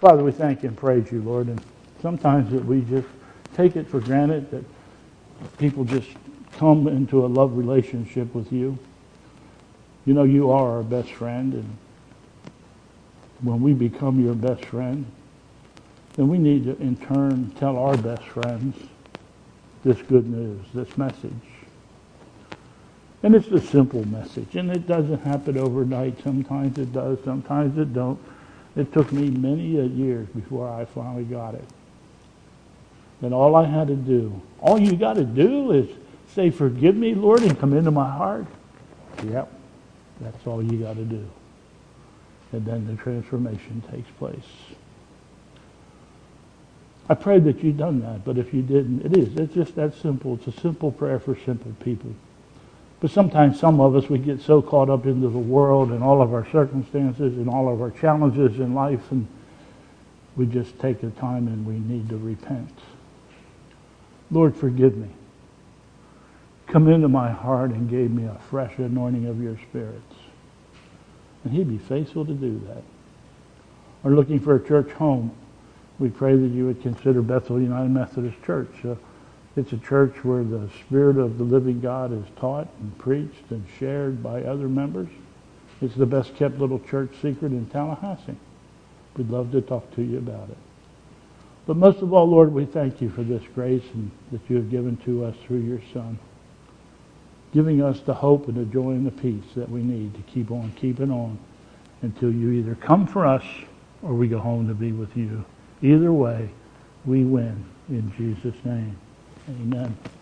Father, we thank you and praise you, Lord. And sometimes that we just take it for granted that people just come into a love relationship with you. You know, you are our best friend, and when we become your best friend, then we need to in turn tell our best friends this good news, this message. And it's a simple message, and it doesn't happen overnight. Sometimes it does, sometimes it don't. It took me many years before I finally got it. And all I had to do, all you got to do is say, forgive me, Lord, and come into my heart. Yep, that's all you got to do. And then the transformation takes place. I pray that you've done that, but if you didn't, it's just that simple. It's a simple prayer for simple people. But sometimes some of us, we get so caught up into the world and all of our circumstances and all of our challenges in life, and we just take the time and we need to repent. Lord, forgive me. Come into my heart and give me a fresh anointing of your spirits. And he'd be faithful to do that. Or looking for a church home, we pray that you would consider Bethel United Methodist Church. It's a church where the Spirit of the living God is taught and preached and shared by other members. It's the best kept little church secret in Tallahassee. We'd love to talk to you about it. But most of all, Lord, we thank you for this grace and that you have given to us through your Son, giving us the hope and the joy and the peace that we need to keep on keeping on until you either come for us or we go home to be with you. Either way, we win in Jesus' name. Amen.